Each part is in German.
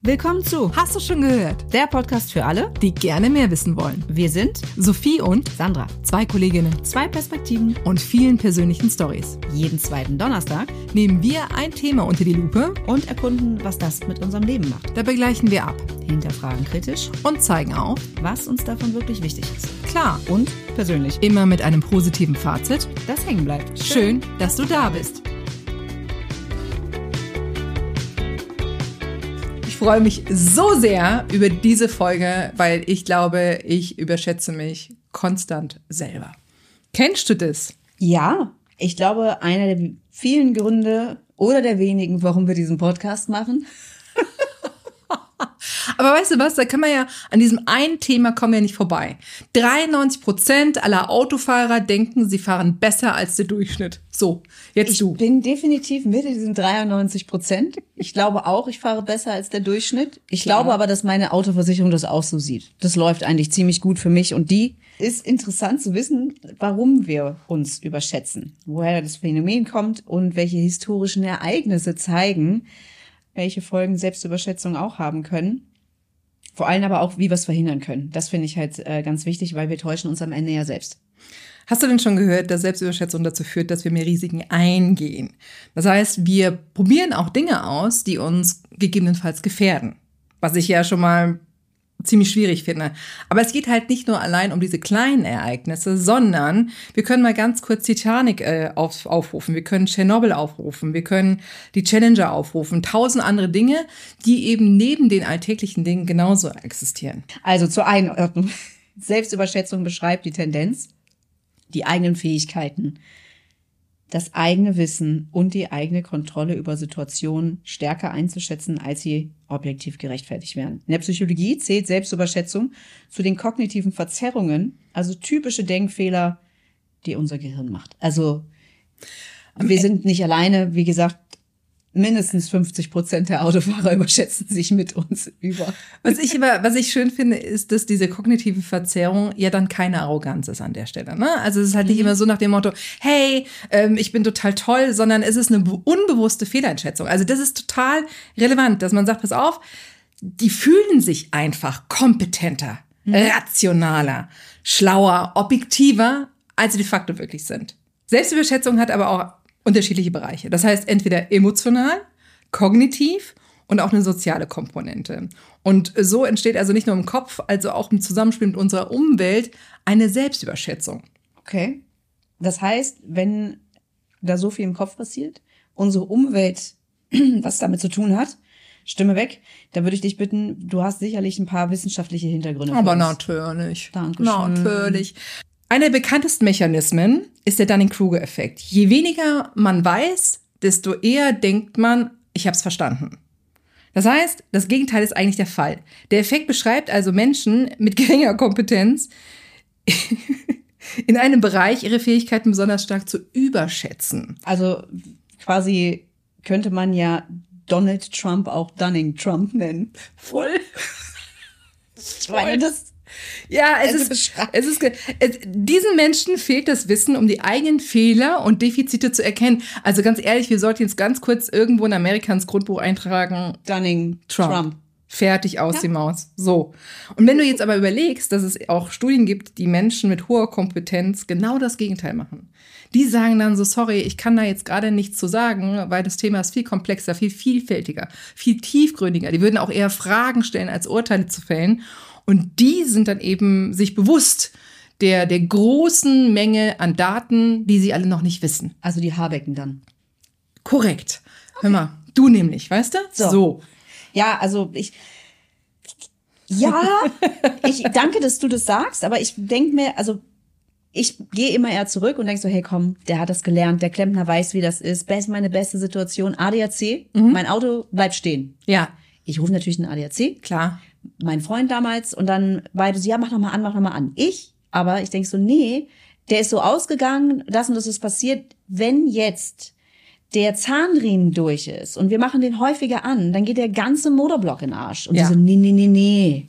Willkommen zu Hast du schon gehört? der Podcast für alle, Die gerne mehr wissen wollen. wir sind Sophie und Sandra. 2 Kolleginnen Zwei Perspektiven. und vielen persönlichen Stories. Jeden zweiten Donnerstag Nehmen wir ein Thema unter die Lupe, und erkunden, was das mit unserem Leben macht. dabei gleichen wir ab Hinterfragen kritisch, und zeigen auf, was uns davon wirklich wichtig ist. klar, Und persönlich, immer mit einem positiven Fazit. das hängen bleibt. Schön, dass du da bist. Ich freue mich so sehr über diese Folge, weil ich glaube, ich überschätze mich konstant selber. Kennst du das? Ja, ich glaube, einer der vielen Gründe oder der wenigen, warum wir diesen Podcast machen. Aber weißt du was, da kann man ja, an diesem einen Thema kommen wir ja nicht vorbei. 93% aller Autofahrer denken, sie fahren besser als der Durchschnitt. So, jetzt Ich du. bin definitiv mit in diesen 93%. Ich glaube auch, ich fahre besser als der Durchschnitt. Ich glaube aber, dass meine Autoversicherung das auch so sieht. Das läuft eigentlich ziemlich gut für mich. Und die ist interessant zu wissen, warum wir uns überschätzen. Woher das Phänomen kommt und welche historischen Ereignisse zeigen, welche Folgen Selbstüberschätzung auch haben können. Vor allem aber auch, wie wir es verhindern können. Das finde ich halt ganz wichtig, weil wir täuschen uns am Ende ja selbst. Hast du denn schon gehört, dass Selbstüberschätzung dazu führt, dass wir mehr Risiken eingehen? Das heißt, wir probieren auch Dinge aus, die uns gegebenenfalls gefährden. Was ich ja schon mal ziemlich schwierig finde. Aber es geht halt nicht nur allein um diese kleinen Ereignisse, sondern wir können mal ganz kurz Titanic aufrufen, wir können Tschernobyl aufrufen, wir können die Challenger aufrufen, 1000 andere Dinge, die eben neben den alltäglichen Dingen genauso existieren. Also zur Einordnung. Selbstüberschätzung beschreibt die Tendenz, die eigenen Fähigkeiten, das eigene Wissen und die eigene Kontrolle über Situationen stärker einzuschätzen, als sie objektiv gerechtfertigt werden. In der Psychologie zählt Selbstüberschätzung zu den kognitiven Verzerrungen, also typische Denkfehler, die unser Gehirn macht. Also wir sind nicht alleine, wie gesagt, mindestens 50% der Autofahrer überschätzen sich mit uns über. Was ich schön finde, ist, dass diese kognitive Verzerrung ja dann keine Arroganz ist an der Stelle. Ne? Also es ist halt nicht immer so nach dem Motto, hey, ich bin total toll, sondern es ist eine unbewusste Fehleinschätzung. Also das ist total relevant, dass man sagt, pass auf, die fühlen sich einfach kompetenter, rationaler, schlauer, objektiver, als sie de facto wirklich sind. Selbstüberschätzung hat aber auch unterschiedliche Bereiche. Das heißt entweder emotional, kognitiv und auch eine soziale Komponente. Und so entsteht also nicht nur im Kopf, also auch im Zusammenspiel mit unserer Umwelt eine Selbstüberschätzung. Okay. Das heißt, wenn da so viel im Kopf passiert, unsere Umwelt was damit zu tun hat, Stimme weg, da würde ich dich bitten, du hast sicherlich ein paar wissenschaftliche Hintergründe. Aber für uns. natürlich. Dankeschön. Natürlich. Einer der bekanntesten Mechanismen ist der Dunning-Kruger-Effekt. Je weniger man weiß, desto eher denkt man, ich habe es verstanden. Das heißt, das Gegenteil ist eigentlich der Fall. Der Effekt beschreibt also Menschen mit geringer Kompetenz in einem Bereich ihre Fähigkeiten besonders stark zu überschätzen. Also quasi könnte man ja Donald Trump auch Dunning-Trump nennen. Voll. Ich meine, das Ja, Also diesen Menschen fehlt das Wissen, um die eigenen Fehler und Defizite zu erkennen. Also ganz ehrlich, wir sollten jetzt ganz kurz irgendwo in Amerika ins Grundbuch eintragen, Dunning-Trump. Fertig aus die Maus. So. Und wenn du jetzt aber überlegst, dass es auch Studien gibt, die Menschen mit hoher Kompetenz genau das Gegenteil machen. Die sagen dann so, sorry, ich kann da jetzt gerade nichts zu sagen, weil das Thema ist viel komplexer, viel vielfältiger, viel tiefgründiger. Die würden auch eher Fragen stellen, als Urteile zu fällen. Und die sind dann eben sich bewusst der großen Menge an Daten, die sie alle noch nicht wissen. Also die Habecken dann. Korrekt. Okay. Hör mal, du nämlich, weißt du? So. Ja, also ich danke, dass du das sagst, aber ich denke mir, also ich gehe immer eher zurück und denke so, hey komm, der hat das gelernt, der Klempner weiß, wie das ist, meine beste Situation, ADAC, mein Auto bleibt stehen. Ja. Ich rufe natürlich einen ADAC. Klar. Mein Freund damals und dann beide so, ja, mach noch mal an. Ich denke so, nee, der ist so ausgegangen, das und das ist passiert, wenn jetzt der Zahnriemen durch ist und wir machen den häufiger an, dann geht der ganze Motorblock in den Arsch. Und ja. Die so, nee.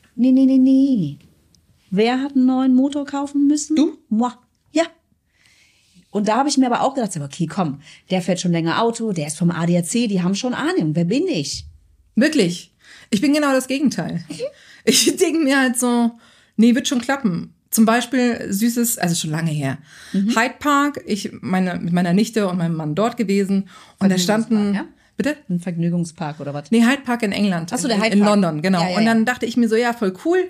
Wer hat einen neuen Motor kaufen müssen? Du? Moi. Ja. Und da habe ich mir aber auch gedacht, okay, komm, der fährt schon länger Auto, der ist vom ADAC, die haben schon Ahnung, wer bin ich? Wirklich. Ich bin genau das Gegenteil. Ich denke mir halt so, nee, wird schon klappen. Zum Beispiel süßes, also schon lange her, Hyde Park, mit meiner Nichte und meinem Mann dort gewesen. Und da standen, ja? bitte? Ein Vergnügungspark oder was? Nee, Hyde Park in England. Ach so, der Hyde in Park. London, genau. Ja, und dann dachte ich mir so, ja, voll cool.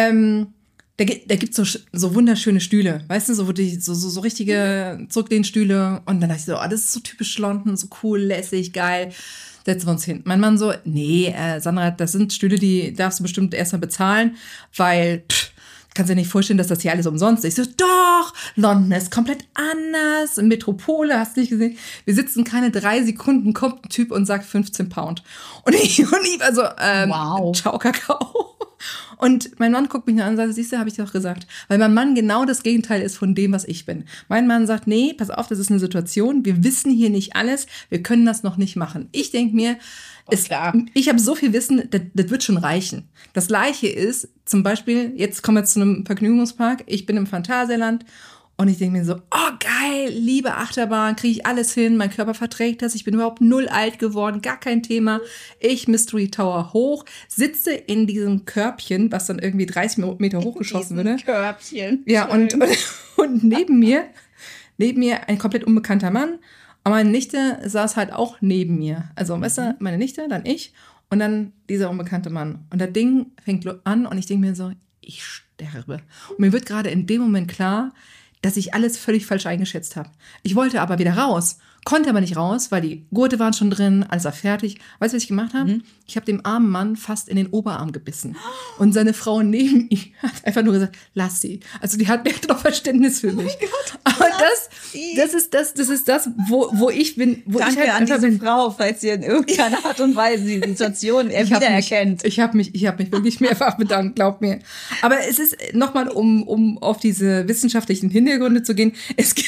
Da gibt's so wunderschöne Stühle, weißt du, so richtige Zurücklehnstühle. Und dann dachte ich so, das ist so typisch London, so cool, lässig, geil. Setzen wir uns hin. Mein Mann so, nee, Sandra, das sind Stühle, die darfst du bestimmt erstmal bezahlen, weil kannst dir nicht vorstellen, dass das hier alles umsonst ist. Ich so, doch, London ist komplett anders, Metropole, hast du nicht gesehen? Wir sitzen keine 3 Sekunden, kommt ein Typ und sagt 15 Pound. Und ich war so, wow. Ciao, Kakao. Und mein Mann guckt mich an und sagt, siehst du, habe ich dir doch gesagt. Weil mein Mann genau das Gegenteil ist von dem, was ich bin. Mein Mann sagt, nee, pass auf, das ist eine Situation, wir wissen hier nicht alles, wir können das noch nicht machen. Ich denke mir, ich habe so viel Wissen, das wird schon reichen. Das Gleiche ist, zum Beispiel, jetzt kommen wir zu einem Vergnügungspark, ich bin im Phantasialand und ich denke mir so, oh geil, liebe Achterbahn, kriege ich alles hin, mein Körper verträgt das, ich bin überhaupt 0 alt geworden, gar kein Thema. Ich Mystery Tower hoch, sitze in diesem Körbchen, was dann irgendwie 30 Meter hochgeschossen würde. Körbchen. Ja, und neben mir ein komplett unbekannter Mann. Aber meine Nichte saß halt auch neben mir. Also, weißt du, meine Nichte, dann ich und dann dieser unbekannte Mann. Und das Ding fängt an und ich denke mir so, ich sterbe. Und mir wird gerade in dem Moment klar, dass ich alles völlig falsch eingeschätzt habe. Ich wollte aber wieder raus, konnte aber nicht raus, weil die Gurte waren schon drin, alles war fertig. Weißt du, was ich gemacht habe? Ich habe dem armen Mann fast in den Oberarm gebissen. Und seine Frau neben ihm hat einfach nur gesagt, lass sie. Also die hatte doch Verständnis für mich. Oh Gott, aber das ist das, wo ich bin. Wo Danke ich halt an diese Frau, falls ihr in irgendeiner Art und Weise die Situation wiedererkennt. Ich habe mich wirklich mehrfach bedankt, glaub mir. Aber es ist nochmal, um auf diese wissenschaftlichen Hintergründe zu gehen,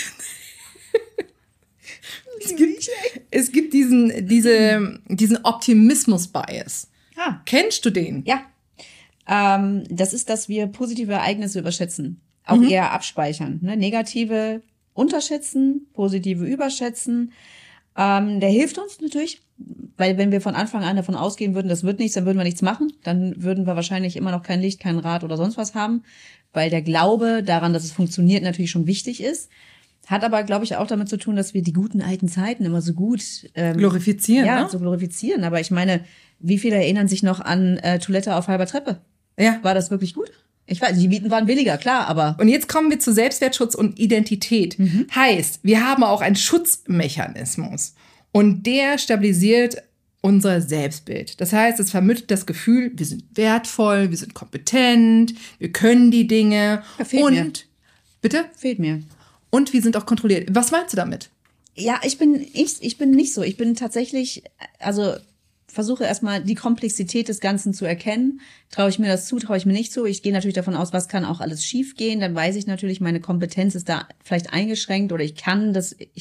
es gibt diesen Optimismus-Bias. Ja. Kennst du den? Ja. Das ist, dass wir positive Ereignisse überschätzen. Auch eher abspeichern. Ne? Negative unterschätzen, positive überschätzen. Der hilft uns natürlich, weil wenn wir von Anfang an davon ausgehen würden, das wird nichts, dann würden wir nichts machen. Dann würden wir wahrscheinlich immer noch kein Licht, kein Rad oder sonst was haben. Weil der Glaube daran, dass es funktioniert, natürlich schon wichtig ist. Hat aber, glaube ich, auch damit zu tun, dass wir die guten alten Zeiten immer so gut glorifizieren. Ja, ne? so glorifizieren. Aber ich meine, wie viele erinnern sich noch an Toilette auf halber Treppe? Ja. War das wirklich gut? Ich weiß, die Mieten waren billiger, klar, aber... Und jetzt kommen wir zu Selbstwertschutz und Identität. Heißt, wir haben auch einen Schutzmechanismus. Und der stabilisiert unser Selbstbild. Das heißt, es vermittelt das Gefühl, wir sind wertvoll, wir sind kompetent, wir können die Dinge. Ja, fehlt mir. Bitte? Fehlt mir. Und wir sind auch kontrolliert. Was meinst du damit? Ja, ich bin nicht so. Ich bin tatsächlich, also versuche erstmal die Komplexität des Ganzen zu erkennen. Traue ich mir das zu, traue ich mir nicht zu. Ich gehe natürlich davon aus, was kann auch alles schief gehen. Dann weiß ich natürlich, meine Kompetenz ist da vielleicht eingeschränkt oder ich kann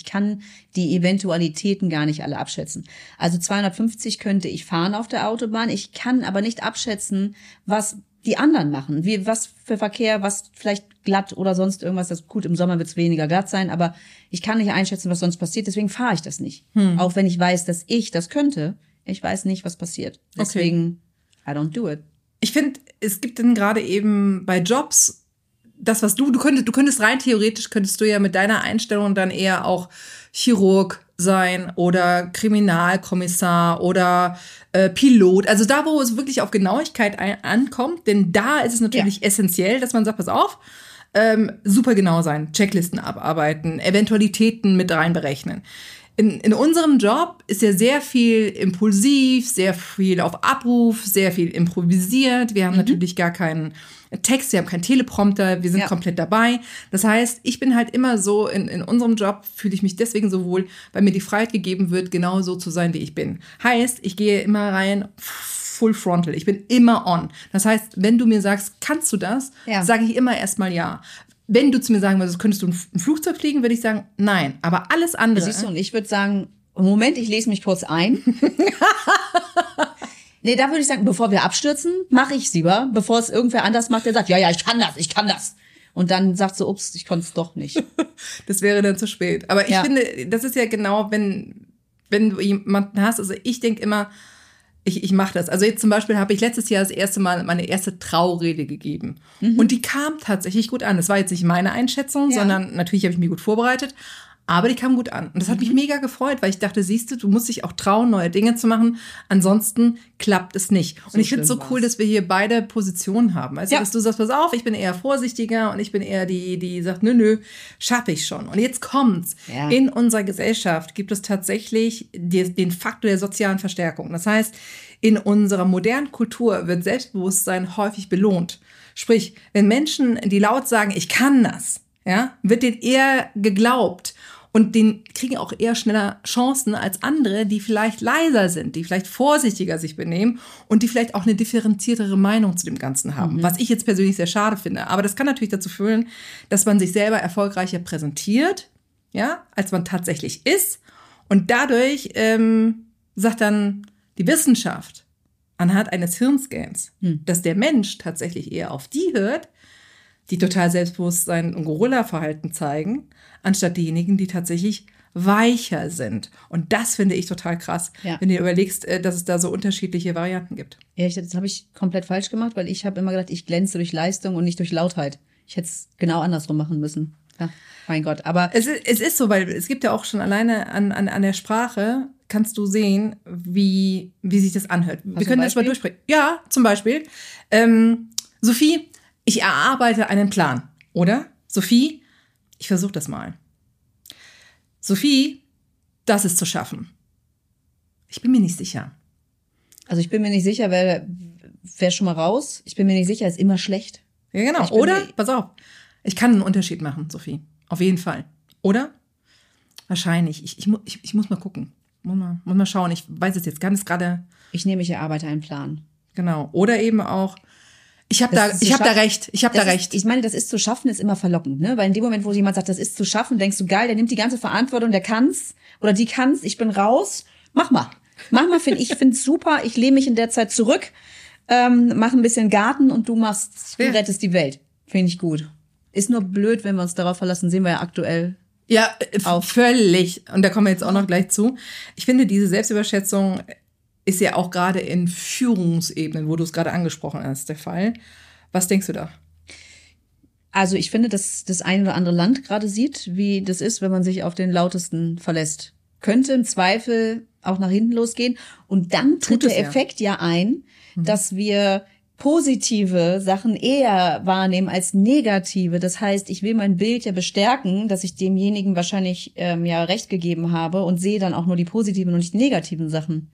die Eventualitäten gar nicht alle abschätzen. Also 250 könnte ich fahren auf der Autobahn. Ich kann aber nicht abschätzen, was die anderen machen. Was für Verkehr, was vielleicht glatt oder sonst irgendwas. Das gut, im Sommer wird es weniger glatt sein, aber ich kann nicht einschätzen, was sonst passiert. Deswegen fahre ich das nicht. Auch wenn ich weiß, dass ich das könnte. Ich weiß nicht, was passiert. Deswegen, I don't do it. Ich finde, es gibt dann gerade eben bei Jobs das, was du könntest rein theoretisch, könntest du ja mit deiner Einstellung dann eher auch Chirurg sein oder Kriminalkommissar oder Pilot. Also da, wo es wirklich auf Genauigkeit ankommt, denn da ist es natürlich essentiell, dass man sagt, pass auf, super genau sein, Checklisten abarbeiten, Eventualitäten mit reinberechnen. In unserem Job ist ja sehr viel impulsiv, sehr viel auf Abruf, sehr viel improvisiert. Wir haben natürlich gar keinen Text, wir haben keinen Teleprompter, wir sind komplett dabei. Das heißt, ich bin halt immer so, in unserem Job fühle ich mich deswegen so wohl, weil mir die Freiheit gegeben wird, genau so zu sein, wie ich bin. Heißt, ich gehe immer rein full frontal, ich bin immer on. Das heißt, wenn du mir sagst, kannst du das, sage ich immer erstmal ja. Wenn du zu mir sagen würdest, könntest du ein Flugzeug fliegen, würde ich sagen, nein. Aber alles andere. Siehst du, und ich würde sagen, Moment, ich lese mich kurz ein. Nee, da würde ich sagen, bevor wir abstürzen, mache ich es lieber. Bevor es irgendwer anders macht, der sagt, ja, ich kann das. Und dann sagt so, ups, ich konnte es doch nicht. Das wäre dann zu spät. Aber ich finde, das ist ja genau, wenn du jemanden hast, also ich denke immer, Ich mache das. Also jetzt zum Beispiel habe ich letztes Jahr das erste Mal meine erste Traurede gegeben. Und die kam tatsächlich gut an. Das war jetzt nicht meine Einschätzung, sondern natürlich habe ich mich gut vorbereitet. Aber die kam gut an. Und das hat mich mega gefreut, weil ich dachte, siehst du musst dich auch trauen, neue Dinge zu machen. Ansonsten klappt es nicht. Und ich finde es so cool, dass wir hier beide Positionen haben. Also, dass du sagst, pass auf, ich bin eher vorsichtiger und ich bin eher die sagt, nö, schaffe ich schon. Und jetzt kommt's. Ja. In unserer Gesellschaft gibt es tatsächlich den Faktor der sozialen Verstärkung. Das heißt, in unserer modernen Kultur wird Selbstbewusstsein häufig belohnt. Sprich, wenn Menschen, die laut sagen, ich kann das, ja, wird denen eher geglaubt. Und den kriegen auch eher schneller Chancen als andere, die vielleicht leiser sind, die vielleicht vorsichtiger sich benehmen und die vielleicht auch eine differenziertere Meinung zu dem Ganzen haben. Was ich jetzt persönlich sehr schade finde. Aber das kann natürlich dazu führen, dass man sich selber erfolgreicher präsentiert, ja, als man tatsächlich ist. Und dadurch sagt dann die Wissenschaft anhand eines Hirnscans, dass der Mensch tatsächlich eher auf die hört, die total Selbstbewusstsein und Gorilla-Verhalten zeigen, anstatt diejenigen, die tatsächlich weicher sind. Und das finde ich total krass, wenn du dir überlegst, dass es da so unterschiedliche Varianten gibt. Ja, das habe ich komplett falsch gemacht, weil ich habe immer gedacht, ich glänze durch Leistung und nicht durch Lautheit. Ich hätte es genau andersrum machen müssen. Ja, mein Gott. Aber es ist so, weil es gibt ja auch schon alleine an der Sprache, kannst du sehen, wie sich das anhört. Wir können das mal durchsprechen. Ja, zum Beispiel. Sophie, ich erarbeite einen Plan, oder? Sophie, ich versuche das mal. Sophie, das ist zu schaffen. Ich bin mir nicht sicher. Also ich bin mir nicht sicher, wer schon mal raus. Ich bin mir nicht sicher, ist immer schlecht. Ja, genau. Oder, pass auf, ich kann einen Unterschied machen, Sophie. Auf jeden Fall. Oder? Wahrscheinlich. Ich muss mal gucken. Muss mal schauen. Ich weiß es jetzt ganz gerade. Ich erarbeite einen Plan. Genau. Oder eben auch, ich habe da recht. Ich meine, das ist zu schaffen, ist immer verlockend, ne? Weil in dem Moment, wo jemand sagt, das ist zu schaffen, denkst du, geil, der nimmt die ganze Verantwortung, der kann's oder die kann's, ich bin raus. Mach mal, find's super. Ich lehne mich in der Zeit zurück, mach ein bisschen Garten und du rettest die Welt. Finde ich gut. Ist nur blöd, wenn wir uns darauf verlassen, sehen wir ja aktuell. Ja, völlig. Und da kommen wir jetzt auch noch gleich zu. Ich finde, diese Selbstüberschätzung ist ja auch gerade in Führungsebenen, wo du es gerade angesprochen hast, der Fall. Was denkst du da? Also ich finde, dass das ein oder andere Land gerade sieht, wie das ist, wenn man sich auf den Lautesten verlässt. Könnte im Zweifel auch nach hinten losgehen. Und dann tritt der Effekt ja ein, dass wir positive Sachen eher wahrnehmen als negative. Das heißt, ich will mein Bild ja bestärken, dass ich demjenigen wahrscheinlich recht gegeben habe und sehe dann auch nur die positiven und nicht die negativen Sachen.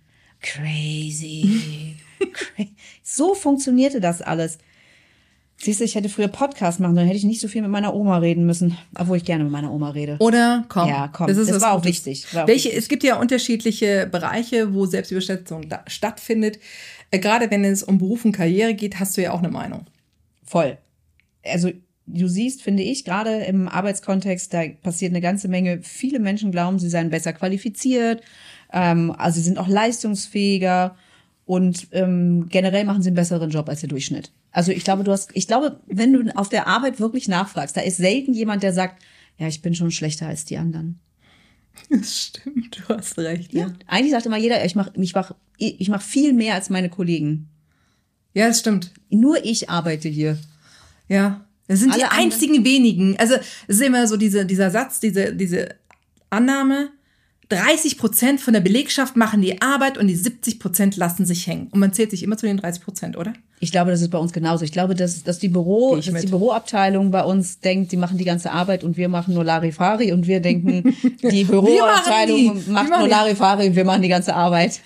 Crazy. So funktionierte das alles. Siehst du, ich hätte früher Podcast machen, dann hätte ich nicht so viel mit meiner Oma reden müssen, obwohl ich gerne mit meiner Oma rede. Oder komm. Ja, komm. Das war auch wichtig. Es gibt ja unterschiedliche Bereiche, wo Selbstüberschätzung stattfindet. Gerade wenn es um Beruf und Karriere geht, hast du ja auch eine Meinung. Voll. Also du siehst, finde ich, gerade im Arbeitskontext, da passiert eine ganze Menge. Viele Menschen glauben, sie seien besser qualifiziert, also sie sind auch leistungsfähiger und generell machen sie einen besseren Job als der Durchschnitt. Also ich glaube, wenn du auf der Arbeit wirklich nachfragst, da ist selten jemand, der sagt, ja, ich bin schon schlechter als die anderen. Das stimmt, du hast recht. Ja. Eigentlich sagt immer jeder, ich mach viel mehr als meine Kollegen. Ja, das stimmt. Nur ich arbeite hier. Ja, das sind die einzigen wenigen. Also es ist immer so dieser Satz, diese Annahme, 30% von der Belegschaft machen die Arbeit und die 70% lassen sich hängen. Und man zählt sich immer zu den 30%, oder? Ich glaube, das ist bei uns genauso. Ich glaube, dass die Büroabteilung bei uns denkt, die machen die ganze Arbeit und wir machen nur Larifari und wir denken, die Büroabteilung macht nur Larifari und wir machen die ganze Arbeit.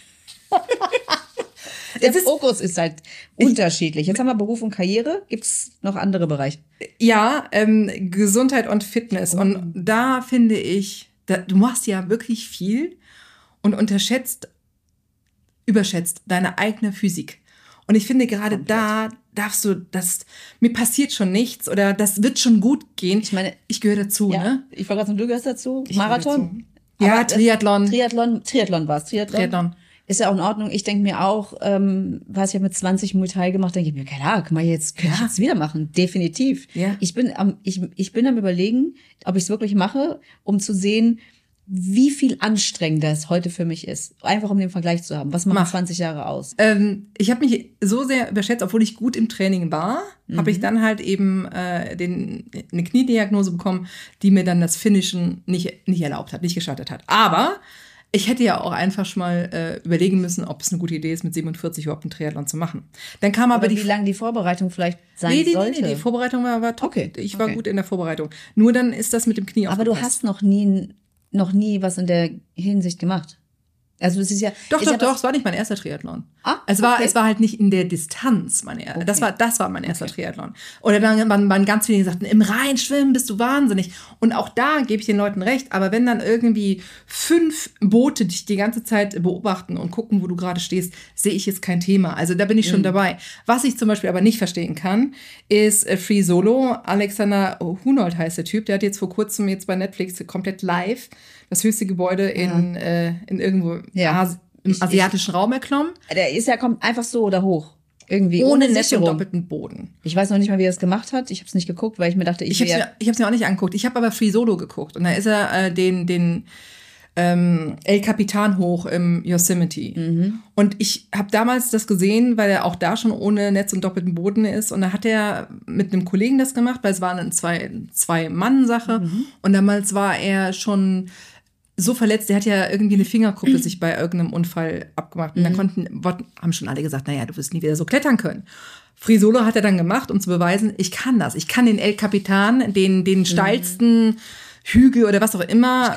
Der Fokus ist halt unterschiedlich. Jetzt haben wir Beruf und Karriere. Gibt's noch andere Bereiche? Ja, Gesundheit und Fitness. Und da finde ich, du machst ja wirklich viel und überschätzt deine eigene Physik. Und ich finde, gerade da darfst du, mir passiert schon nichts oder das wird schon gut gehen. Ich meine, ich gehöre dazu, ne? Ich war gerade du gehörst dazu. Marathon? Ja, Triathlon. Triathlon war's. Triathlon. Ist ja auch in Ordnung. Ich denke mir auch, was ich habe mit 20 Muay Thai gemacht, denke ich mir, klar, kann ich jetzt wieder machen. Definitiv. Ja. Ich bin am Überlegen, ob ich es wirklich mache, um zu sehen, wie viel anstrengender es heute für mich ist. Einfach um den Vergleich zu haben. Was machen 20 Jahre aus? Ich habe mich so sehr überschätzt, obwohl ich gut im Training war, habe ich dann halt eben eine Kniediagnose bekommen, die mir dann das Finishen nicht erlaubt hat, nicht gestattet hat. Aber ich hätte ja auch einfach schon mal überlegen müssen, ob es eine gute Idee ist, mit 47 überhaupt einen Triathlon zu machen. Dann kam aber wie lange die Vorbereitung vielleicht sein sollte? Nee, die Vorbereitung war top. Okay. Ich war gut in der Vorbereitung. Nur dann ist das mit dem Knie aufgepasst. Aber du hast noch nie was in der Hinsicht gemacht. Also es ist ja Doch, es war nicht mein erster Triathlon. Es war halt nicht in der Distanz mein erster. Okay. Das war mein erster Triathlon. Oder dann waren ganz viele, die sagten, im Rhein schwimmen bist du wahnsinnig. Und auch da gebe ich den Leuten recht. Aber wenn dann irgendwie 5 Boote dich die ganze Zeit beobachten und gucken, wo du gerade stehst, sehe ich jetzt kein Thema. Also da bin ich schon dabei. Was ich zum Beispiel aber nicht verstehen kann, ist Free Solo. Alexander Hunold heißt der Typ. Der hat jetzt vor kurzem bei Netflix komplett live das höchste Gebäude in irgendwo im asiatischen Raum erklommen. Kommt einfach so da hoch. Irgendwie ohne Netz und doppelten Boden. Ich weiß noch nicht mal, wie er es gemacht hat. Ich habe es nicht geguckt, weil ich mir dachte, ich habe es mir auch nicht angeguckt. Ich habe aber Free Solo geguckt. Und da ist er den El Capitan hoch im Yosemite. Und ich habe damals das gesehen, weil er auch da schon ohne Netz und doppelten Boden ist. Und da hat er mit einem Kollegen das gemacht, weil es war eine Zwei-Mann-Sache. Und damals war er schon so verletzt, der hat ja irgendwie eine Fingerkuppe sich bei irgendeinem Unfall abgemacht. Und dann haben schon alle gesagt, naja, du wirst nie wieder so klettern können. Free Solo hat er dann gemacht, um zu beweisen, ich kann das. Ich kann den El Capitan, den steilsten Hügel oder was auch immer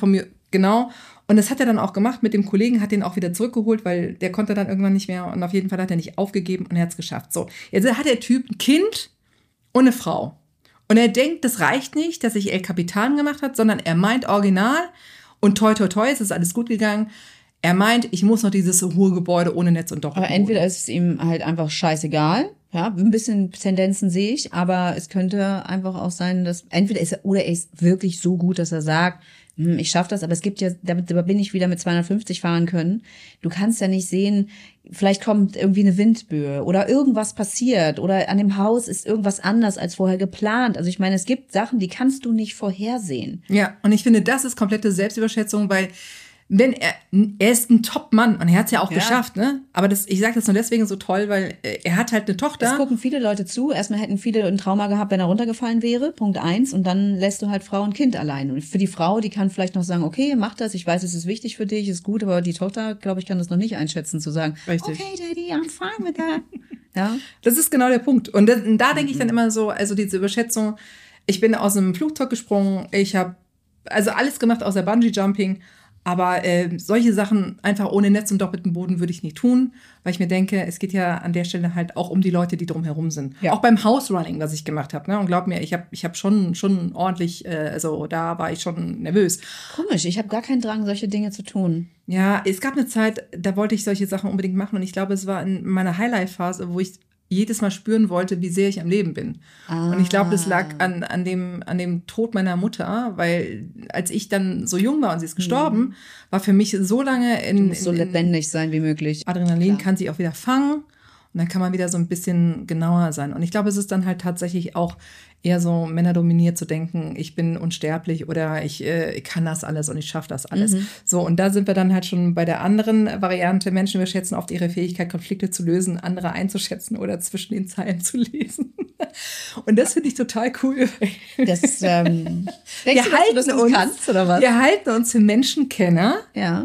genau. Und das hat er dann auch gemacht mit dem Kollegen, hat den auch wieder zurückgeholt, weil der konnte dann irgendwann nicht mehr. Und auf jeden Fall hat er nicht aufgegeben und er hat es geschafft. So, jetzt hat der Typ ein Kind und eine Frau. Und er denkt, das reicht nicht, dass sich El Capitan gemacht hat, sondern er meint original, und toi, toi, toi, es ist alles gut gegangen. Er meint, ich muss noch dieses hohe Gebäude ohne Netz und Doppelboden. Aber entweder ist es ihm halt einfach scheißegal. Ja, ein bisschen Tendenzen sehe ich, aber es könnte einfach auch sein, dass entweder er ist wirklich so gut, dass er sagt, ich schaffe das, aber es gibt ja, da bin ich wieder mit 250 fahren können. Du kannst ja nicht sehen, vielleicht kommt irgendwie eine Windböe oder irgendwas passiert oder an dem Haus ist irgendwas anders als vorher geplant. Also ich meine, es gibt Sachen, die kannst du nicht vorhersehen. Ja, und ich finde, das ist komplette Selbstüberschätzung, weil wenn er ist ein Top-Mann und er hat es ja auch geschafft, ne? Aber ich sage das nur deswegen so toll, weil er hat halt eine Tochter. Es gucken viele Leute zu. Erstmal hätten viele ein Trauma gehabt, wenn er runtergefallen wäre. Punkt 1. Und dann lässt du halt Frau und Kind allein. Und für die Frau, die kann vielleicht noch sagen, okay, mach das. Ich weiß, es ist wichtig für dich, ist gut. Aber die Tochter, glaube ich, kann das noch nicht einschätzen, zu sagen, richtig. Okay, Daddy, I'm fine with that. Ja. Das ist genau der Punkt. Und da denke ich dann immer so, also diese Überschätzung. Ich bin aus einem Flugzeug gesprungen. Ich habe also alles gemacht außer Bungee-Jumping. Aber solche Sachen einfach ohne Netz und doppelten Boden würde ich nicht tun, weil ich mir denke, es geht ja an der Stelle halt auch um die Leute, die drumherum sind. Ja. Auch beim House-Running, was ich gemacht habe. Ne? Und glaub mir, ich hab schon ordentlich, also da war ich schon nervös. Komisch, ich habe gar keinen Drang, solche Dinge zu tun. Ja, es gab eine Zeit, da wollte ich solche Sachen unbedingt machen. Und ich glaube, es war in meiner Highlight-Phase, wo ich jedes Mal spüren wollte, wie sehr ich am Leben bin. Und ich glaube, das lag an dem Tod meiner Mutter, weil als ich dann so jung war und sie ist gestorben, war für mich so lange so lebendig sein wie möglich. Adrenalin kann sie auch wieder fangen und dann kann man wieder so ein bisschen genauer sein. Und ich glaube, es ist dann halt tatsächlich auch eher so männerdominiert zu denken, ich bin unsterblich oder ich kann das alles und ich schaffe das alles. So, und da sind wir dann halt schon bei der anderen Variante. Menschen überschätzen oft ihre Fähigkeit, Konflikte zu lösen, andere einzuschätzen oder zwischen den Zeilen zu lesen. Und das finde ich total cool. Das, denkst du, dass du das kannst, oder was? Wir halten uns für Menschenkenner. Ja.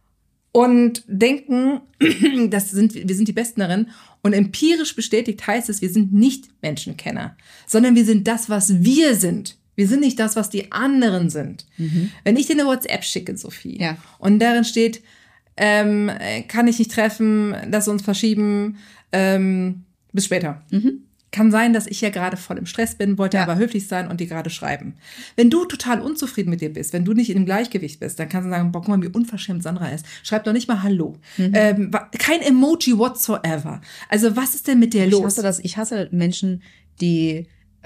Und denken, wir sind die Besten darin. Und empirisch bestätigt heißt es, wir sind nicht Menschenkenner, sondern wir sind das, was wir sind. Wir sind nicht das, was die anderen sind. Wenn ich dir eine WhatsApp schicke, Sophie, und darin steht, kann ich nicht treffen, lass uns verschieben, bis später. Kann sein, dass ich ja gerade voll im Stress bin, wollte aber höflich sein und dir gerade schreiben. Wenn du total unzufrieden mit dir bist, wenn du nicht in dem Gleichgewicht bist, dann kannst du sagen, boah, guck mal, wie unverschämt Sandra ist. Schreib doch nicht mal Hallo. Kein Emoji whatsoever. Also was ist denn mit dir los? Ich hasse Menschen, die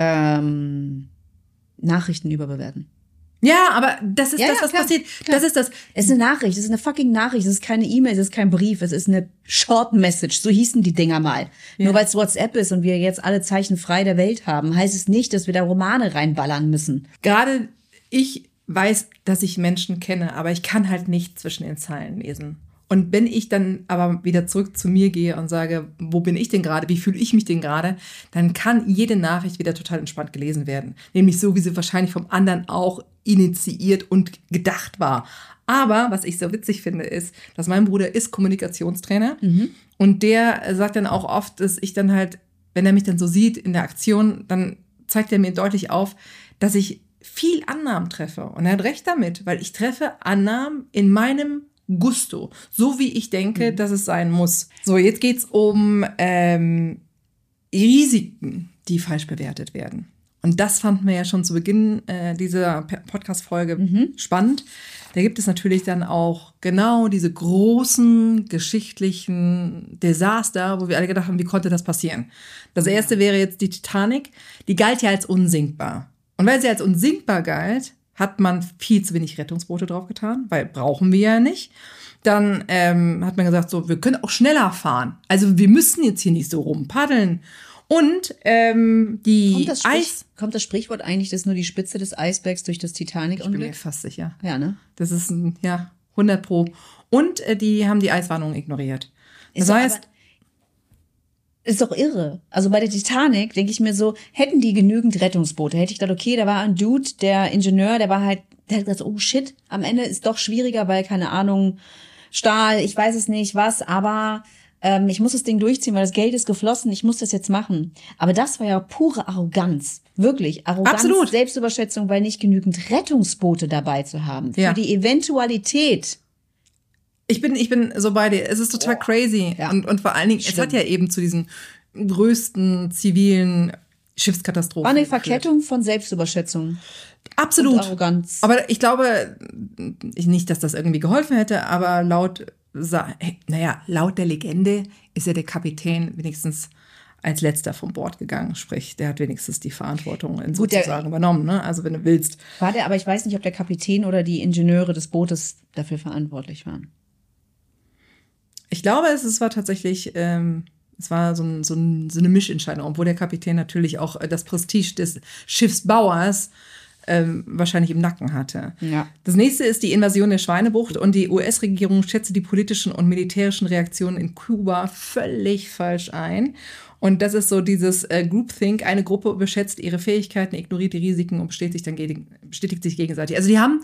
Nachrichten überbewerten. Ja, aber das ist was passiert. Klar. Das ist das. Es ist eine Nachricht, es ist eine fucking Nachricht, es ist keine E-Mail, es ist kein Brief, es ist eine Short Message, so hießen die Dinger mal. Ja. Nur weil es WhatsApp ist und wir jetzt alle Zeichen frei der Welt haben, heißt es nicht, dass wir da Romane reinballern müssen. Gerade ich weiß, dass ich Menschen kenne, aber ich kann halt nicht zwischen den Zeilen lesen. Und wenn ich dann aber wieder zurück zu mir gehe und sage, wo bin ich denn gerade, wie fühle ich mich denn gerade, dann kann jede Nachricht wieder total entspannt gelesen werden. Nämlich so, wie sie wahrscheinlich vom anderen auch initiiert und gedacht war. Aber was ich so witzig finde, ist, dass mein Bruder ist Kommunikationstrainer und der sagt dann auch oft, dass ich dann halt, wenn er mich dann so sieht in der Aktion, dann zeigt er mir deutlich auf, dass ich viel Annahmen treffe. Und er hat recht damit, weil ich treffe Annahmen in meinem Gusto, so wie ich denke, dass es sein muss. So, jetzt geht's um Risiken, die falsch bewertet werden. Und das fanden wir ja schon zu Beginn dieser Podcast-Folge spannend. Da gibt es natürlich dann auch genau diese großen geschichtlichen Desaster, wo wir alle gedacht haben, wie konnte das passieren? Das erste wäre jetzt die Titanic. Die galt ja als unsinkbar. Und weil sie als unsinkbar galt, hat man viel zu wenig Rettungsboote drauf getan, weil brauchen wir ja nicht. Dann hat man gesagt, so, wir können auch schneller fahren. Also wir müssen jetzt hier nicht so rumpaddeln. Und kommt das Sprichwort eigentlich, dass nur die Spitze des Eisbergs durch das Titanic-Unglück? Ich bin mir fast sicher. Ja, ne? Das ist 100 Pro. Und die haben die Eiswarnung ignoriert. Das heißt, ist doch irre. Also bei der Titanic denke ich mir so, hätten die genügend Rettungsboote, hätte ich gedacht, okay, da war ein Dude, der Ingenieur, der hat gesagt, oh shit, am Ende ist doch schwieriger, weil, keine Ahnung, Stahl, ich weiß es nicht, was, aber ich muss das Ding durchziehen, weil das Geld ist geflossen, ich muss das jetzt machen. Aber das war ja pure Arroganz. Wirklich, Arroganz, absolut. Selbstüberschätzung, weil nicht genügend Rettungsboote dabei zu haben. Für die Eventualität. Ich bin so bei dir. Es ist total crazy. Ja. Und vor allen Dingen, es hat ja eben zu diesen größten zivilen Schiffskatastrophen. War eine Verkettung von Selbstüberschätzung. Absolut. Und Arroganz. Aber ich glaube nicht, dass das irgendwie geholfen hätte, aber laut der Legende ist ja der Kapitän wenigstens als letzter vom Bord gegangen. Sprich, der hat wenigstens die Verantwortung sozusagen übernommen, ne? Also wenn du willst. War der, aber ich weiß nicht, ob der Kapitän oder die Ingenieure des Bootes dafür verantwortlich waren. Ich glaube, es war tatsächlich, es war so eine Mischentscheidung, obwohl der Kapitän natürlich auch das Prestige des Schiffsbauers wahrscheinlich im Nacken hatte. Ja. Das nächste ist die Invasion der Schweinebucht und die US-Regierung schätzte die politischen und militärischen Reaktionen in Kuba völlig falsch ein. Und das ist so dieses Groupthink. Eine Gruppe überschätzt ihre Fähigkeiten, ignoriert die Risiken und bestätigt sich gegenseitig. Also die haben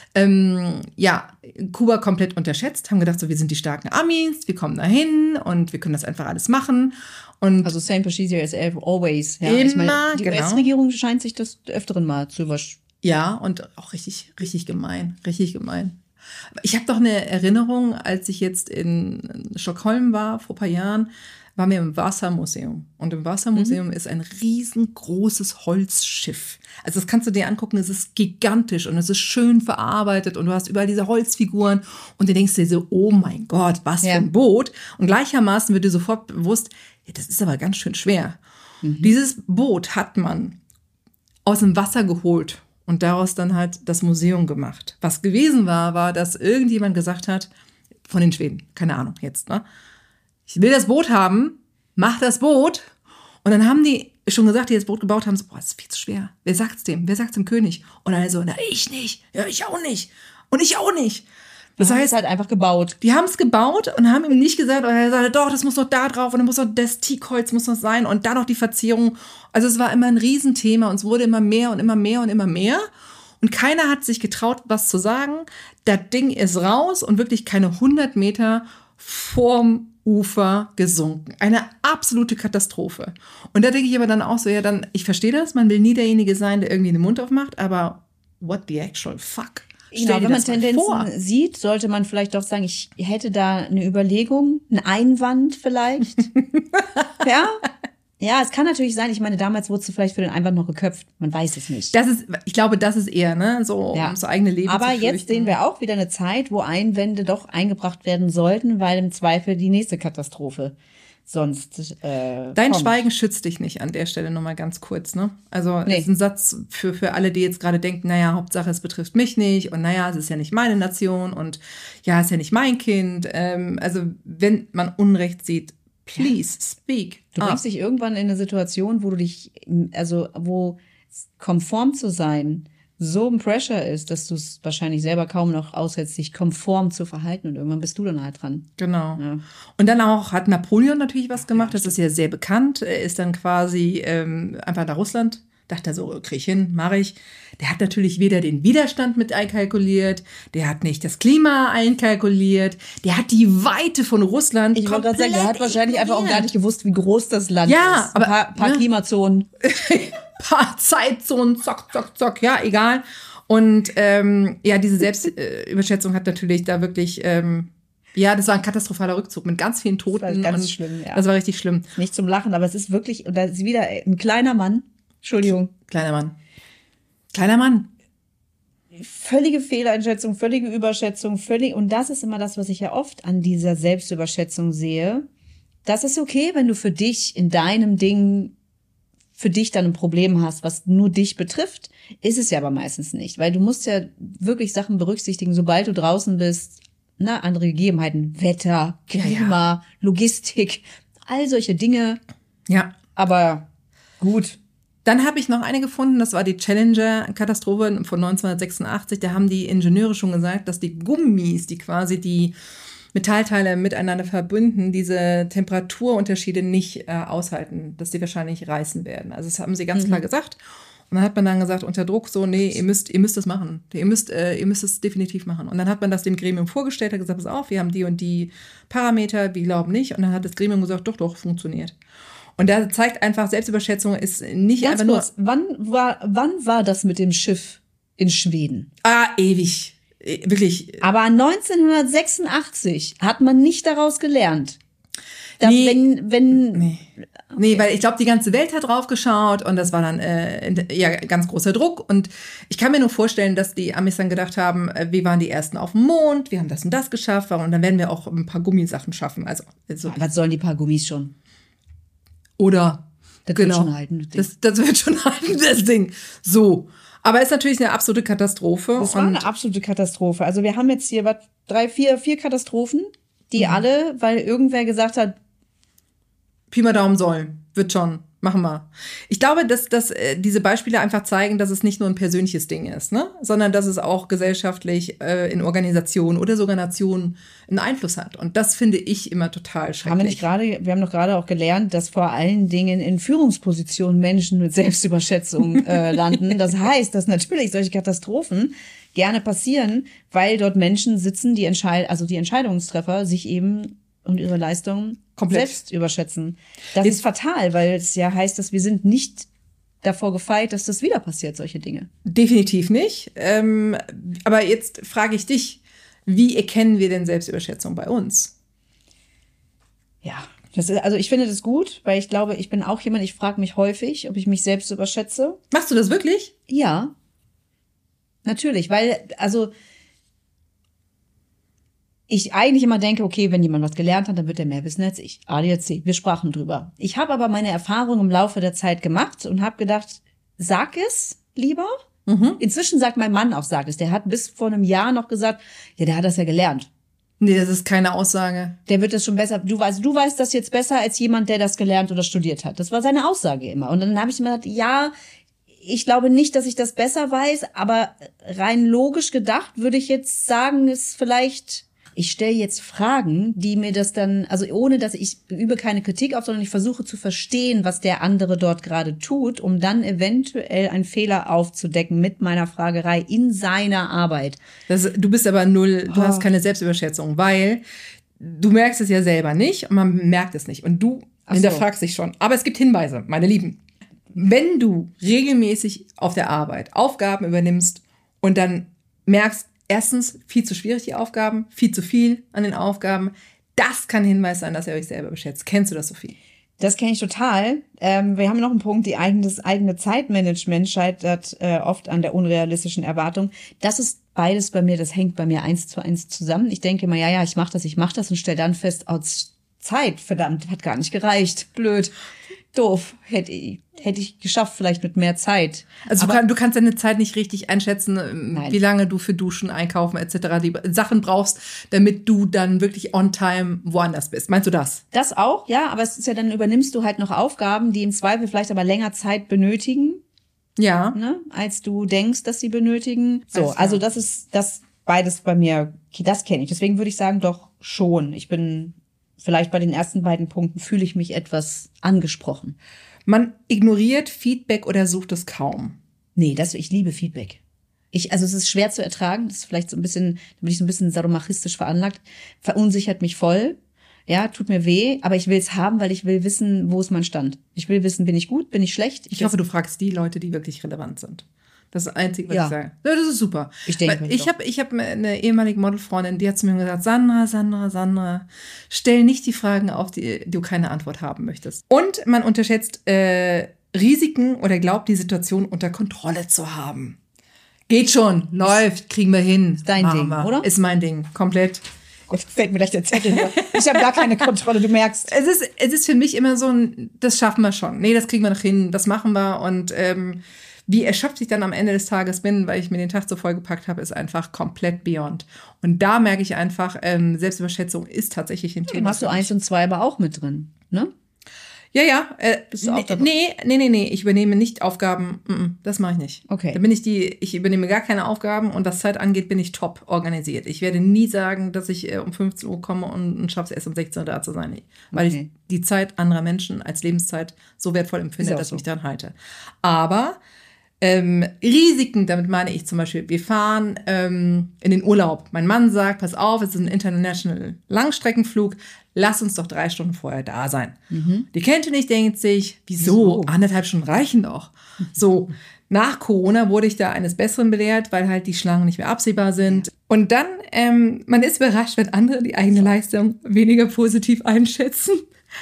Kuba komplett unterschätzt, haben gedacht, so, wir sind die starken Amis, wir kommen dahin und wir können das einfach alles machen. Und also same procedure as always. Ja, immer, ich meine, die US-Regierung scheint sich das öfteren mal zu Ja, und auch richtig, richtig gemein. Richtig gemein. Ich habe doch eine Erinnerung, als ich jetzt in Stockholm war, vor ein paar Jahren, waren wir im Wassermuseum. Und im Wassermuseum ist ein riesengroßes Holzschiff. Also das kannst du dir angucken, es ist gigantisch und es ist schön verarbeitet und du hast überall diese Holzfiguren und du denkst dir so, oh mein Gott, was für ein Boot. Und gleichermaßen wird dir sofort bewusst, ja, das ist aber ganz schön schwer. Dieses Boot hat man aus dem Wasser geholt und daraus dann halt das Museum gemacht. Was gewesen war, dass irgendjemand gesagt hat, von den Schweden, keine Ahnung jetzt, ne? Ich will das Boot haben, mach das Boot. Und dann haben die schon gesagt, die das Boot gebaut haben, so, boah, das ist viel zu schwer. Wer sagt's dem? Wer sagt's dem König? Und dann so, na, ich nicht. Ja, ich auch nicht. Und ich auch nicht. Das heißt, halt einfach gebaut. Die haben es gebaut und haben ihm nicht gesagt, oder er sagte, doch, das muss noch da drauf und dann muss noch das Teakholz muss noch sein und dann noch die Verzierung. Also es war immer ein Riesenthema und es wurde immer mehr und immer mehr und immer mehr. Und keiner hat sich getraut, was zu sagen. Das Ding ist raus und wirklich keine 100 Meter vorm Ufer gesunken. Eine absolute Katastrophe. Und da denke ich aber dann auch so, ja, dann, ich verstehe das, man will nie derjenige sein, der irgendwie den Mund aufmacht, aber what the actual fuck? Genau, wenn man Tendenzen sieht, sollte man vielleicht doch sagen, ich hätte da eine Überlegung, einen Einwand vielleicht. Ja, es kann natürlich sein. Ich meine, damals wurdest du vielleicht für den Einwand noch geköpft. Man weiß es nicht. Ich glaube, das ist eher, ne, so ums eigene Leben aber zu fürchten. Jetzt sehen wir auch wieder eine Zeit, wo Einwände doch eingebracht werden sollten, weil im Zweifel die nächste Katastrophe sonst Dein kommt. Schweigen schützt dich nicht an der Stelle nochmal ganz kurz, ne? Also ist ein Satz für alle, die jetzt gerade denken, naja, Hauptsache es betrifft mich nicht und naja, es ist ja nicht meine Nation und ja, es ist ja nicht mein Kind. Also wenn man Unrecht sieht, please speak. Du bringst dich irgendwann in eine Situation, wo du dich, also wo konform zu sein so ein Pressure ist, dass du es wahrscheinlich selber kaum noch aushältst, dich konform zu verhalten und irgendwann bist du dann halt dran. Genau. Ja. Und dann auch hat Napoleon natürlich was gemacht, das ist ja sehr bekannt. Er ist dann quasi einfach nach Russland, dachte er so, krieg ich hin, mache ich. Der hat natürlich weder den Widerstand mit einkalkuliert, der hat nicht das Klima einkalkuliert, der hat die Weite von Russland Ich wollte gerade sagen, der hat wahrscheinlich einfach auch gar nicht gewusst, wie groß das Land ist. aber Ein paar Klimazonen. paar Zeitzonen, zack, zack, zack, ja, egal. Und diese Selbstüberschätzung hat natürlich da wirklich, das war ein katastrophaler Rückzug mit ganz vielen Toten. Das war ganz schlimm, ja. Das war richtig schlimm. Nicht zum Lachen, aber es ist wirklich, und da ist wieder ein kleiner Mann, Entschuldigung. Kleiner Mann. Völlige Fehleinschätzung, völlige Überschätzung, und das ist immer das, was ich ja oft an dieser Selbstüberschätzung sehe. Das ist okay, wenn du für dich in deinem Ding für dich dann ein Problem hast, was nur dich betrifft, ist es ja aber meistens nicht, weil du musst ja wirklich Sachen berücksichtigen, sobald du draußen bist, andere Gegebenheiten, Wetter, Klima, Logistik, all solche Dinge. Ja. Aber gut. Dann habe ich noch eine gefunden, das war die Challenger-Katastrophe von 1986. Da haben die Ingenieure schon gesagt, dass die Gummis, die quasi die Metallteile miteinander verbinden, diese Temperaturunterschiede nicht aushalten, dass die wahrscheinlich reißen werden. Also das haben sie ganz klar gesagt. Und dann hat man dann gesagt, unter Druck so, nee, ihr müsst das machen. Ihr müsst es definitiv machen. Und dann hat man das dem Gremium vorgestellt, hat gesagt, pass auf, wir haben die und die Parameter, wir glauben nicht. Und dann hat das Gremium gesagt, doch, funktioniert. Und da zeigt einfach, Selbstüberschätzung ist nicht ganz einfach kurz, wann war das mit dem Schiff in Schweden? Ewig. Wirklich. Aber 1986 hat man nicht daraus gelernt. Dass Nee, weil ich glaube, die ganze Welt hat drauf geschaut und das war dann ganz großer Druck. Und ich kann mir nur vorstellen, dass die Amis dann gedacht haben, wir waren die Ersten auf dem Mond, wir haben das und das geschafft und dann werden wir auch ein paar Gummisachen schaffen. Also was sollen die paar Gummis schon? Oder das wird schon halten. Das wird schon halten, das Ding. So. Aber ist natürlich eine absolute Katastrophe. Das war eine absolute Katastrophe. Also wir haben jetzt hier 4 Katastrophen, die alle, weil irgendwer gesagt hat, Pi mal Daumen sollen. Wird schon. Machen wir. Ich glaube, dass diese Beispiele einfach zeigen, dass es nicht nur ein persönliches Ding ist, ne? Sondern dass es auch gesellschaftlich in Organisationen oder sogar Nationen einen Einfluss hat. Und das finde ich immer total schrecklich. Wir haben doch gerade auch gelernt, dass vor allen Dingen in Führungspositionen Menschen mit Selbstüberschätzung landen. Das heißt, dass natürlich solche Katastrophen gerne passieren, weil dort Menschen sitzen, die Entscheidungstreffer sich eben und ihre Leistungen selbst überschätzen. Das ist fatal, weil es ja heißt, dass wir sind nicht davor gefeit, dass das wieder passiert, solche Dinge. Definitiv nicht. Aber jetzt frage ich dich, wie erkennen wir denn Selbstüberschätzung bei uns? Ja, also ich finde das gut, weil ich glaube, ich bin auch jemand, ich frage mich häufig, ob ich mich selbst überschätze. Machst du das wirklich? Ja, natürlich, weil, ich eigentlich immer denke, okay, wenn jemand was gelernt hat, dann wird er mehr wissen als ich. ADAC, wir sprachen drüber. Ich habe aber meine Erfahrung im Laufe der Zeit gemacht und habe gedacht, sag es lieber. Inzwischen sagt mein Mann auch, sag es. Der hat bis vor einem Jahr noch gesagt, ja, der hat das ja gelernt. Nee, das ist keine Aussage. Der wird das schon besser. Du weißt das jetzt besser als jemand, der das gelernt oder studiert hat. Das war seine Aussage immer. Und dann habe ich mir gedacht, ja, ich glaube nicht, dass ich das besser weiß, aber rein logisch gedacht würde ich jetzt sagen, ist vielleicht, ich stelle jetzt Fragen, die mir das dann, also ohne dass ich übe keine Kritik auf, sondern ich versuche zu verstehen, was der andere dort gerade tut, um dann eventuell einen Fehler aufzudecken mit meiner Fragerei in seiner Arbeit. Du bist aber du hast keine Selbstüberschätzung, weil du merkst es ja selber nicht und man merkt es nicht und du hinterfragst dich schon. Aber es gibt Hinweise, meine Lieben. Wenn du regelmäßig auf der Arbeit Aufgaben übernimmst und dann merkst, erstens, viel zu schwierig die Aufgaben, viel zu viel an den Aufgaben. Das kann ein Hinweis sein, dass ihr euch selber beschätzt. Kennst du das, Sophie? Das kenne ich total. Wir haben noch einen Punkt, das eigene Zeitmanagement scheitert oft an der unrealistischen Erwartung. Das ist beides bei mir, das hängt bei mir 1:1 zusammen. Ich denke immer, ja, ich mach das und stelle dann fest, Zeit, verdammt, hat gar nicht gereicht. Blöd. Doof. Hätte ich geschafft, vielleicht mit mehr Zeit. Also du kannst deine Zeit nicht richtig einschätzen, Nein. Wie lange du für Duschen, Einkaufen etc. die Sachen brauchst, damit du dann wirklich on time woanders bist. Meinst du das? Das auch, ja. Aber es ist ja, dann übernimmst du halt noch Aufgaben, die im Zweifel vielleicht aber länger Zeit benötigen. Ja. Ne, als du denkst, dass sie benötigen. So, Alles klar. also das ist das beides bei mir, das kenne ich. Deswegen würde ich sagen, doch schon. Ich bin vielleicht bei den ersten beiden Punkten fühle ich mich etwas angesprochen. Man ignoriert Feedback oder sucht es kaum. Nee, ich liebe Feedback. Also es ist schwer zu ertragen, das ist vielleicht so ein bisschen, da bin ich so ein bisschen sadomachistisch veranlagt, verunsichert mich voll. Ja, tut mir weh, aber ich will es haben, weil ich will wissen, wo ist mein Stand. Ich will wissen, bin ich gut, bin ich schlecht? Ich hoffe, du fragst die Leute, die wirklich relevant sind. Das ist das Einzige, was Ja. ich sage. Ja, das ist super. Ich denke, Weil ich hab eine ehemalige Modelfreundin, die hat zu mir gesagt, Sandra, stell nicht die Fragen auf, die du keine Antwort haben möchtest. Und man unterschätzt Risiken oder glaubt, die Situation unter Kontrolle zu haben. Geht schon, läuft, kriegen wir hin. Ist dein Machen Ding, wir. oder? Ist mein Ding, komplett. Gott, fällt mir gleich der Zettel her. Ich habe gar keine Kontrolle, du merkst. Es ist für mich immer so das schaffen wir schon. Nee, das kriegen wir noch hin, das machen wir. Und wie erschöpft ich dann am Ende des Tages bin, weil ich mir den Tag so vollgepackt habe, ist einfach komplett beyond. Und da merke ich einfach, Selbstüberschätzung ist tatsächlich ein Thema. Hast du 1 und 2 aber auch mit drin, ne? Ja. Bist du auch dabei? Nee. Ich übernehme nicht Aufgaben. Das mache ich nicht. Okay. Da bin ich übernehme gar keine Aufgaben und was Zeit angeht, bin ich top organisiert. Ich werde nie sagen, dass ich um 15 Uhr komme und schaffe es erst um 16 Uhr da zu sein. Weil ich die Zeit anderer Menschen als Lebenszeit so wertvoll empfinde, dass ich mich daran halte. Aber Risiken, damit meine ich zum Beispiel, wir fahren in den Urlaub. Mein Mann sagt, pass auf, es ist ein International Langstreckenflug, lass uns doch 3 Stunden vorher da sein. Die kennt ihr nicht, denkt sich, wieso? 1,5 Stunden reichen doch. So, nach Corona wurde ich da eines Besseren belehrt, weil halt die Schlangen nicht mehr absehbar sind. Und dann, man ist überrascht, wenn andere die eigene Leistung weniger positiv einschätzen.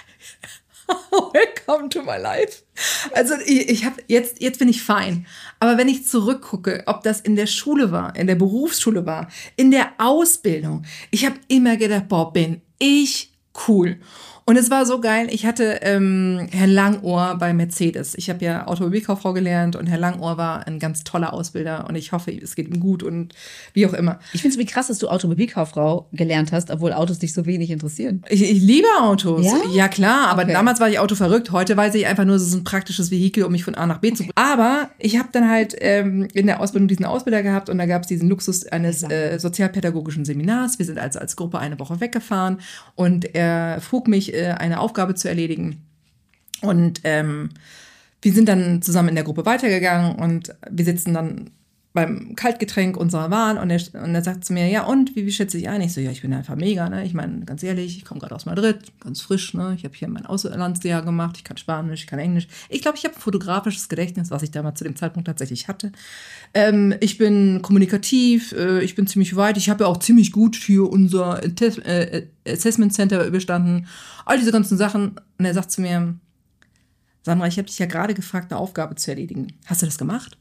Welcome to my life. Also ich habe jetzt bin ich fein. Aber wenn ich zurückgucke, ob das in der Schule war, in der Berufsschule war, in der Ausbildung, ich habe immer gedacht, boah, bin ich cool. Und es war so geil, ich hatte Herrn Langohr bei Mercedes. Ich habe ja Automobilkauffrau gelernt und Herr Langohr war ein ganz toller Ausbilder und ich hoffe, es geht ihm gut und wie auch immer. Ich finde es wie krass, dass du Automobilkauffrau gelernt hast, obwohl Autos dich so wenig interessieren. Ich liebe Autos. Ja? Ja klar, aber Okay. damals war ich autoverrückt. Heute weiß ich einfach nur, es ist ein praktisches Vehikel, um mich von A nach B zu bringen. Aber ich habe dann halt in der Ausbildung diesen Ausbilder gehabt und da gab es diesen Luxus eines sozialpädagogischen Seminars. Wir sind also als Gruppe eine Woche weggefahren und er frug mich, eine Aufgabe zu erledigen. Und wir sind dann zusammen in der Gruppe weitergegangen und wir sitzen dann beim Kaltgetränk unserer Wahl und er sagt zu mir, ja und, wie schätze ich ein? Ich so, ja, ich bin einfach mega, ne? Ich meine, ganz ehrlich, ich komme gerade aus Madrid, ganz frisch, ne? Ich habe hier mein Auslandsjahr gemacht, ich kann Spanisch, ich kann Englisch. Ich glaube, ich habe ein fotografisches Gedächtnis, was ich damals zu dem Zeitpunkt tatsächlich hatte. Ich bin kommunikativ, ich bin ziemlich weit, ich habe ja auch ziemlich gut hier unser Assessment Center überstanden, all diese ganzen Sachen. Und er sagt zu mir, Sandra, ich habe dich ja gerade gefragt, eine Aufgabe zu erledigen. Hast du das gemacht?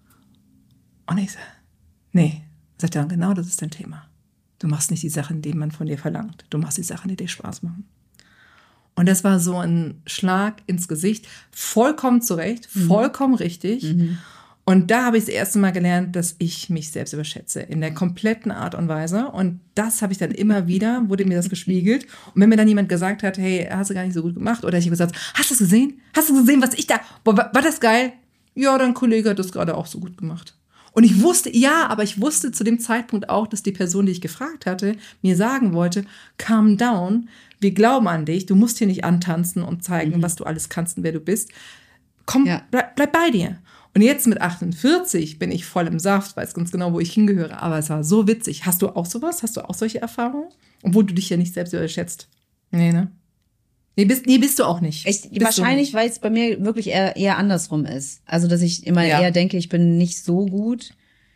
Und ich so, nee. Sagt er, genau das ist dein Thema. Du machst nicht die Sachen, die man von dir verlangt. Du machst die Sachen, die dir Spaß machen. Und das war so ein Schlag ins Gesicht. Vollkommen zurecht, vollkommen richtig. Und da habe ich das erste Mal gelernt, dass ich mich selbst überschätze. In der kompletten Art und Weise. Und das habe ich dann immer wieder, wurde mir das gespiegelt. Und wenn mir dann jemand gesagt hat, hey, hast du gar nicht so gut gemacht. Oder ich habe gesagt, hast du es gesehen? Hast du gesehen, was ich da, boah, war das geil? Ja, dein Kollege hat das gerade auch so gut gemacht. Und ich wusste, aber ich wusste zu dem Zeitpunkt auch, dass die Person, die ich gefragt hatte, mir sagen wollte, calm down, wir glauben an dich, du musst hier nicht antanzen und zeigen, was du alles kannst und wer du bist. Komm, bleib bei dir. Und jetzt mit 48 bin ich voll im Saft, weiß ganz genau, wo ich hingehöre. Aber es war so witzig. Hast du auch sowas? Hast du auch solche Erfahrungen? Obwohl du dich ja nicht selbst überschätzt. Nee, ne? Nee, bist du auch nicht. Wahrscheinlich, weil es bei mir wirklich eher andersrum ist. Also, dass ich immer eher denke, ich bin nicht so gut.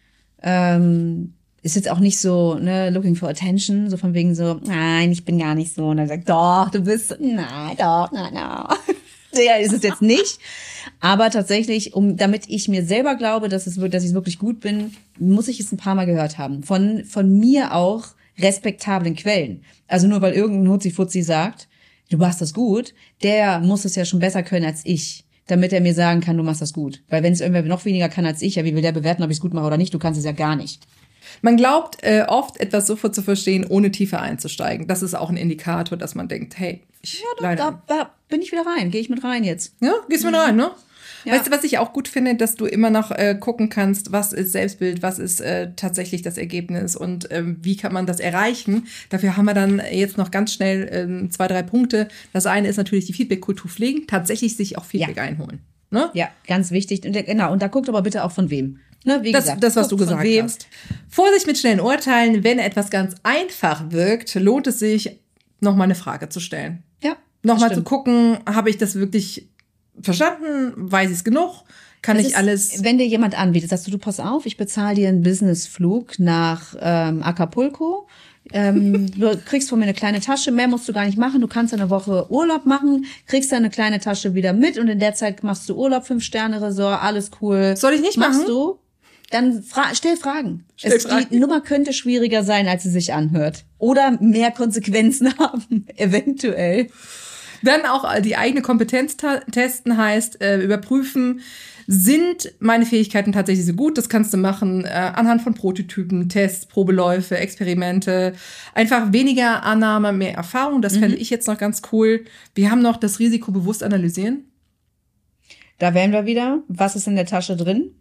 Ist jetzt auch nicht so, ne, looking for attention, so von wegen so, nein, ich bin gar nicht so. Und dann sagt, doch, du bist, nein, doch, nein. Ja, ist es jetzt nicht. Aber tatsächlich, damit ich mir selber glaube, dass ich wirklich gut bin, muss ich es ein paar Mal gehört haben. Von mir auch respektablen Quellen. Also nur weil irgendein Hutzi-Futzi sagt, du machst das gut, der muss es ja schon besser können als ich, damit er mir sagen kann, du machst das gut. Weil wenn es irgendwer noch weniger kann als ich, ja, wie will der bewerten, ob ich es gut mache oder nicht? Du kannst es ja gar nicht. Man glaubt oft, etwas sofort zu verstehen, ohne tiefer einzusteigen. Das ist auch ein Indikator, dass man denkt, hey, bin ich wieder rein, gehe ich mit rein jetzt. Ja, gehst mit rein, ne? Ja. Weißt du, was ich auch gut finde, dass du immer noch gucken kannst, was ist Selbstbild, was ist tatsächlich das Ergebnis und wie kann man das erreichen. Dafür haben wir dann jetzt noch ganz schnell 2, 3 Punkte. Das eine ist natürlich die Feedback-Kultur pflegen, tatsächlich sich auch Feedback einholen. Ne? Ja, ganz wichtig. Und, genau, und da guckt aber bitte auch von wem. Ne, wie gesagt, das, was du gesagt hast. Vorsicht mit schnellen Urteilen. Wenn etwas ganz einfach wirkt, lohnt es sich, nochmal eine Frage zu stellen. Ja. Nochmal zu gucken, habe ich das wirklich verstanden? Weiß ich es genug? Kann ich alles? Wenn dir jemand anbietet, sagst du, pass auf, ich bezahle dir einen Businessflug nach Acapulco. Du kriegst von mir eine kleine Tasche, mehr musst du gar nicht machen. Du kannst eine Woche Urlaub machen, kriegst deine kleine Tasche wieder mit und in der Zeit machst du Urlaub, 5-Sterne-Resort, alles cool. Soll ich nicht machst machen? Du? Dann stell Fragen. Fragen. Die Nummer könnte schwieriger sein, als sie sich anhört. Oder mehr Konsequenzen haben, eventuell. Dann auch die eigene Kompetenz testen heißt, überprüfen, sind meine Fähigkeiten tatsächlich so gut? Das kannst du machen anhand von Prototypen, Tests, Probeläufe, Experimente. Einfach weniger Annahme, mehr Erfahrung. Das fände ich jetzt noch ganz cool. Wir haben noch das Risiko bewusst analysieren. Da wären wir wieder. Was ist in der Tasche drin?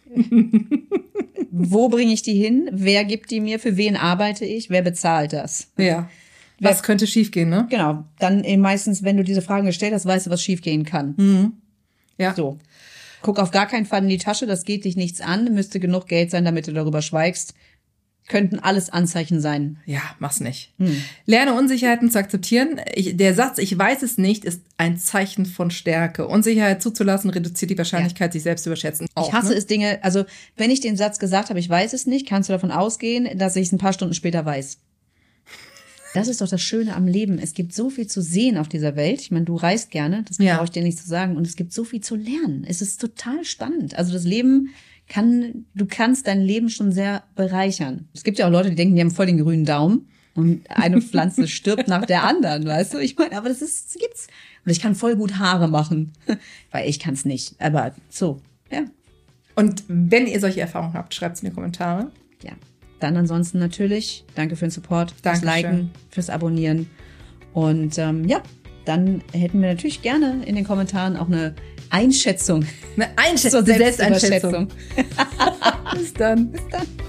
Wo bringe ich die hin? Wer gibt die mir? Für wen arbeite ich? Wer bezahlt das? Ja. Was könnte schiefgehen, ne? Genau. Dann meistens, wenn du diese Fragen gestellt hast, weißt du, was schiefgehen kann. Mhm. Ja. So. Guck auf gar keinen Fall in die Tasche. Das geht dich nichts an. Müsste genug Geld sein, damit du darüber schweigst. Könnten alles Anzeichen sein. Ja, mach's nicht. Lerne Unsicherheiten zu akzeptieren. Der Satz, ich weiß es nicht, ist ein Zeichen von Stärke. Unsicherheit zuzulassen reduziert die Wahrscheinlichkeit, sich selbst zu überschätzen. Ich hasse es Dinge, also wenn ich den Satz gesagt habe, ich weiß es nicht, kannst du davon ausgehen, dass ich es ein paar Stunden später weiß. Das ist doch das Schöne am Leben. Es gibt so viel zu sehen auf dieser Welt. Ich meine, du reist gerne, das brauche ich dir nicht zu sagen. Und es gibt so viel zu lernen. Es ist total spannend. Also das Leben du kannst dein Leben schon sehr bereichern. Es gibt ja auch Leute, die denken, die haben voll den grünen Daumen und eine Pflanze stirbt nach der anderen, weißt du? Ich meine, aber das gibt's. Und ich kann voll gut Haare machen, weil ich kann's nicht. Aber so, ja. Und wenn ihr solche Erfahrungen habt, schreibt es in die Kommentare. Ja. Dann ansonsten natürlich, danke für den Support, fürs Liken, fürs Abonnieren. Und dann hätten wir natürlich gerne in den Kommentaren auch eine Einschätzung. Eine Einschätzung, Selbsteinschätzung. Bis dann.